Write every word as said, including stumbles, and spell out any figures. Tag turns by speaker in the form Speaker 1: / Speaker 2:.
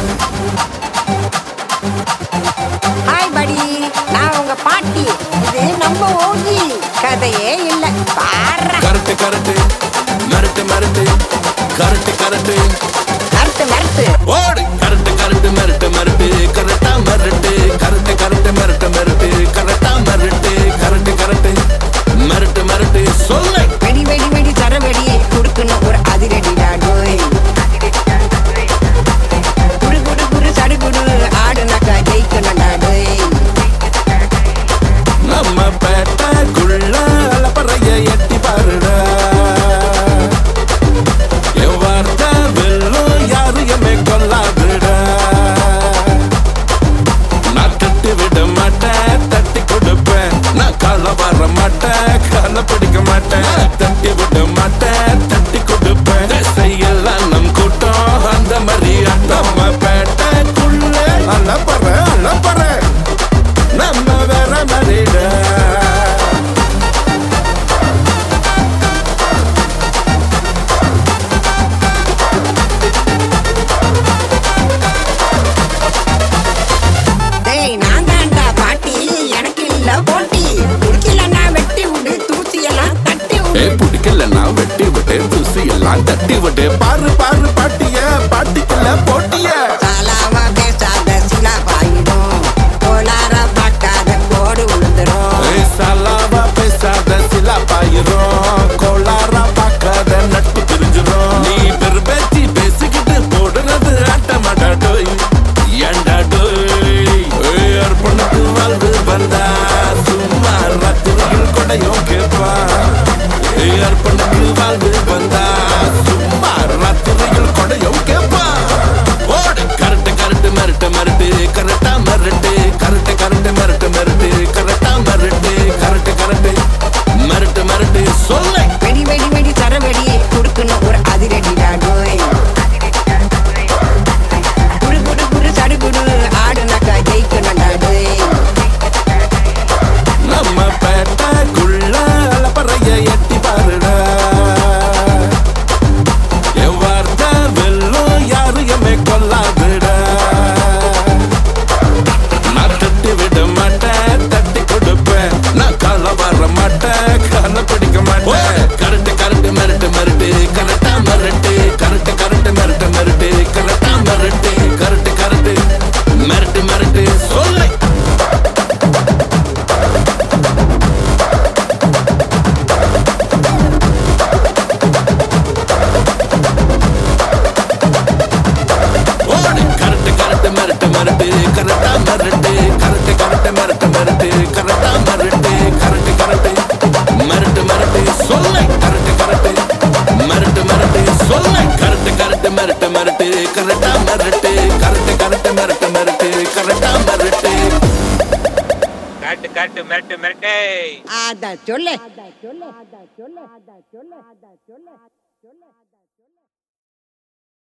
Speaker 1: Hi படி, நான் உங்க பாட்டி. இது நம்ம ஓகி கதையே இல்ல பாரு.
Speaker 2: கரெக்ட் கரெக்ட் மிரட்டு மிரட்டு கரெக்ட் கரெக்ட்
Speaker 1: மறுத்து மறுத்து
Speaker 2: ஓடு கரெக்ட் கரெக்ட் மிரட்டு மிரட்டு கரெக்டா மிரட்டு கரெக்ட் கரெக்ட் மிரட்டு மிரட்டு கரெக்டா மிரட்டு கரெக்ட் கரெக்ட் மிரட்டு மிரட்டு சொல்லு.
Speaker 1: வெடி வெடி வெடி தர வெடி குடுக்கணும் ஒரு அதிரடிடா டோய். குடு குடு குடு சடு குடு ஆடுனாக்கா ஜெயிக்கணும்டா டோய்.
Speaker 2: நம்ம பேட்டைக்குள்ள அலப்பறைய எட்டி பாருடா. என் வார்த்தை வெல்லும் யாரையுமே கொல்லாதுடா. நான் தட்டி விட மாட்டேன், தட்டி கொடுப்பேன். நான் கால வர மாட்டேன், கால பிடிக்க மாட்டேன். தட்டி விட மாட்டேன், தட்டி கொடுப்பேன். திசையெல்லாம் நம் கூட்டம் அந்த மாதிரி நம்ம பேட்டைக்குள்ள அலப்பற அலப்பற நம்ம வேற மாதிரிடா.
Speaker 1: டேய் நான் தான்டா பாட்டி, எனக்கு இல்ல போட்டி. குடிக்கலன்னா வெட்டி விடு, தூசி எல்லாம் தட்டி விடு.
Speaker 2: ஏ பிடிக்கல நான் வெட்டி விட்டு தூசி எல்லாம் தட்டி விட்டு பாரு பாரு பாட்டிய பாட்டிக்குள்ள போட்டிய.
Speaker 1: சாலாவா பேசாத சிலா பாயிடும், கோளார பார்க்காத கோடு விழுந்துரும்.
Speaker 2: ஏ சலாவா பேசாத சில பாயிரும், கோளாரா பார்க்காத நட்பு பிரிஞ்சிரும். நீ பெரு பேச்சு பேசிக்கிட்டு போடுறது ஆட்டமாடா டோய் ஏண்டா டோய். அர்ப்பணத்து வாழ்வு வந்தா சும்மா ராத்திரியில் கொடையும் கேட்பா. அர்ப்பணத்து வாழ்வு வந்தா சும்மா ராத்திரியில் கொடையும் கேட்பா. ஓடு கரெக்ட் கரெக்ட் மிரட்டு மிரட்டு கரெக்டா மிரட்டு கரெக்ட் கரெக்ட் மிரட்டு மிரட்டு கரெக்டா மிரட்டு கரெக்ட் கரெக்ட் மிரட்டு மிரட்டு சொல்லு.
Speaker 1: வெடி வெடி வெடி தர வெடி குடுக்கணும் ஒரு அதிரடிடா டோய். குடு குடு குடு சடு குடு ஆடுனாக்கா ஜெயிக்கணும்டா டோய்.
Speaker 2: நம்ம பேட்டைக்குள்ள அலப்பறைய எட்டி பாருடா. என் வார்த்தை வெல்லும் யாரையுமே கொல்லாதுடா. நான் தட்டி விட மாட்டேன், தட்டி கொடுப்பேன். நான் கால வர மாட்டேன், கால பிடிக்க மாட்டேன். கரெக்ட் கரெக்ட் மிரட்டு மிரட்டு கரெக்டா மிரட்டு கரெக்ட் கரெக்ட் மிரட்டு மிரட்டு கரெக்டா மிரட்டு கரெக்ட் கரெக்ட் மிரட்டு மிரட்டு சொல்லு. ஓடு கரெக்ட் கரெக்ட் மிரட்டு மிரட்டு கரெக்டா மிரட்டு கரெக்ட் கரெக்ட் மிரட்டு மிரட்டு கரெக்டா மிரட்டு கரெக்ட் கரெக்ட் மிரட்டு மிரட்டு சொல்லு. கரெக்ட் கரெக்ட் மிரட்டு மிரட்டு சொல்லு. கரெக்ட் கரெக்ட் மிரட்டு மிரட்டு கரெக்டா மிரட்டு கரெக்ட் கரெக்ட் மிரட்டு மிரட்டு கரெக்டா மிரட்டு.
Speaker 3: காட்டு காட்டு மிரட்டு மிரட்டே.
Speaker 1: அதான் சொல்லு.